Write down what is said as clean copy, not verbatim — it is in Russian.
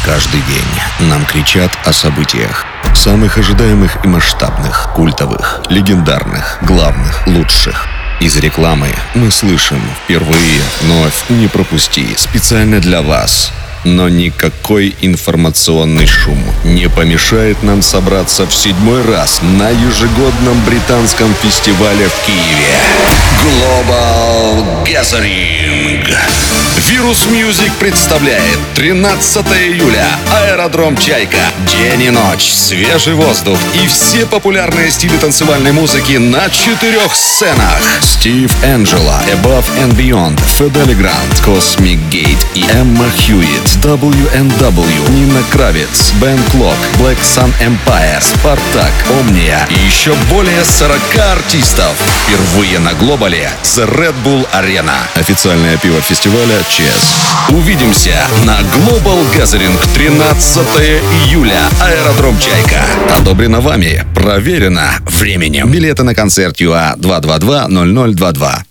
Каждый день нам кричат о событиях. Самых ожидаемых и масштабных, культовых, легендарных, главных, лучших. Из рекламы мы слышим впервые, вновь, не пропусти, специально для вас. Но никакой информационный шум не помешает нам собраться в 7-й раз на ежегодном британском фестивале в Киеве. Global Gathering. Virus Music представляет 13 июля. Аэродром «Чайка». День и ночь, свежий воздух и все популярные стили танцевальной музыки на 4 сценах. Стив Энджело, Above and Beyond, Федели Грант, Cosmic Gate и Эмма Хьюитт, WNW, Нина Кравец, Бен Клок, Black Sun Empire, Спартак, Омния и еще более 40 артистов. Впервые на Глобале The Red Bull Arena. Официальное пиво фестиваля ЧЕС. Увидимся на Global Gathering 13 июля. Аэродром «Чайка». Одобрено вами, проверено временем. Билеты на концерт ЮА 222-0022.